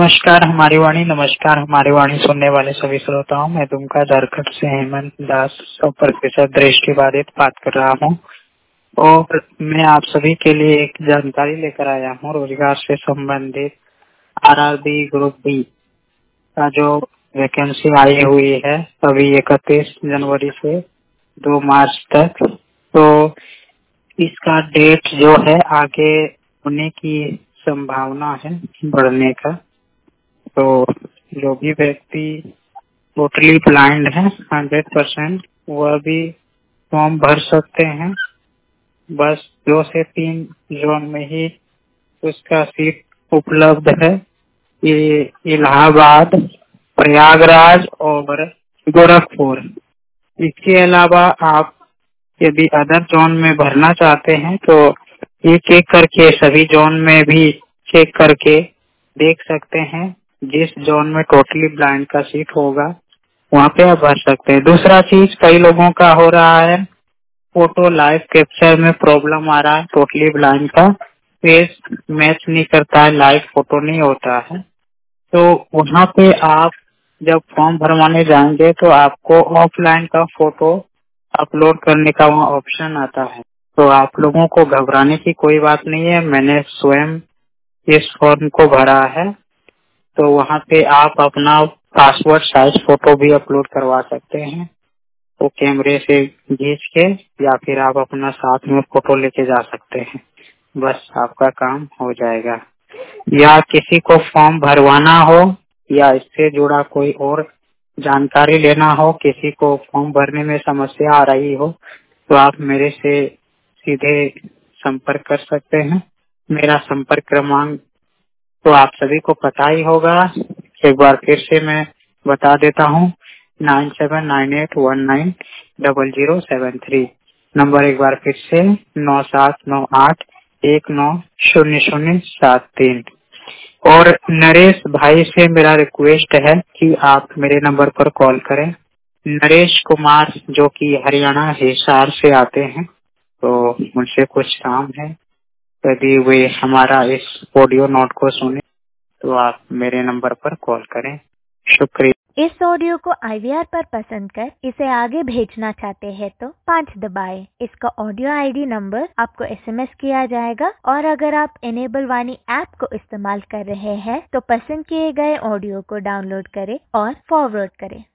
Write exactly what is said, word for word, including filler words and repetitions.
नमस्कार हमारी वाणी नमस्कार हमारी वाणी सुनने वाले सभी श्रोताओं, मैं दुमका झारखंड से हेमंत दास सौ प्रतिशत दृष्टिबाधित बात कर रहा हूँ और मैं आप सभी के लिए एक जानकारी लेकर आया हूँ रोजगार से संबंधित। आरआरबी ग्रुप बी का जो वैकेंसी आई हुई है अभी इकतीस जनवरी से दो मार्च तक, तो इसका डेट जो है आगे होने की संभावना है बढ़ने का। तो जो भी व्यक्ति टोटली ब्लाइंड है हंड्रेड परसेंट वह भी फॉर्म भर सकते हैं। बस दो से तीन जोन में ही उसका सीट उपलब्ध है, ये इलाहाबाद, प्रयागराज और गोरखपुर। इसके अलावा आप यदि अदर जोन में भरना चाहते हैं तो एक एक करके सभी जोन में भी चेक करके देख सकते हैं। जिस जोन में टोटली ब्लाइंड का सीट होगा वहाँ पे आप भर सकते हैं। दूसरा चीज कई लोगों का हो रहा है फोटो लाइव कैप्चर में प्रॉब्लम आ रहा है, टोटली ब्लाइंड का फेस मैच नहीं करता है, लाइव फोटो नहीं होता है। तो वहाँ पे आप जब फॉर्म भरवाने जाएंगे तो आपको ऑफलाइन का फोटो अपलोड करने का वहाँ ऑप्शन आता है। तो आप लोगों को घबराने की कोई बात नहीं है, मैंने स्वयं इस फॉर्म को भरा है। तो वहाँ पे आप अपना पासपोर्ट साइज फोटो भी अपलोड करवा सकते हैं, वो कैमरे से खींच के, या फिर आप अपना साथ में फोटो लेके जा सकते हैं, बस आपका काम हो जाएगा। या किसी को फॉर्म भरवाना हो या इससे जुड़ा कोई और जानकारी लेना हो, किसी को फॉर्म भरने में समस्या आ रही हो तो आप मेरे से सीधे संपर्क कर सकते हैं। मेरा संपर्क क्रमांक तो आप सभी को पता ही होगा, एक बार फिर से मैं बता देता हूँ, nine seven nine eight one nine double zero seven three. Number एक बार फिर से नौ सात नौ आठ एक नौ शून्य शून्य सात तीन। और नरेश भाई से मेरा रिक्वेस्ट है कि आप मेरे नंबर पर कॉल करें। नरेश कुमार जो कि हरियाणा हिसार से आते हैं, तो उनसे कुछ काम है, यदि वे हमारा इस ऑडियो नोट को सुने तो आप मेरे नंबर पर कॉल करें। शुक्रिया। इस ऑडियो को आई वी आर पर पसंद कर इसे आगे भेजना चाहते हैं तो पाँच दबाएं। इसका ऑडियो आई डी नंबर आपको एस एम एस किया जाएगा और अगर आप इनेबल वाणी ऐप को इस्तेमाल कर रहे हैं तो पसंद किए गए ऑडियो को डाउनलोड करें और फॉरवर्ड करें।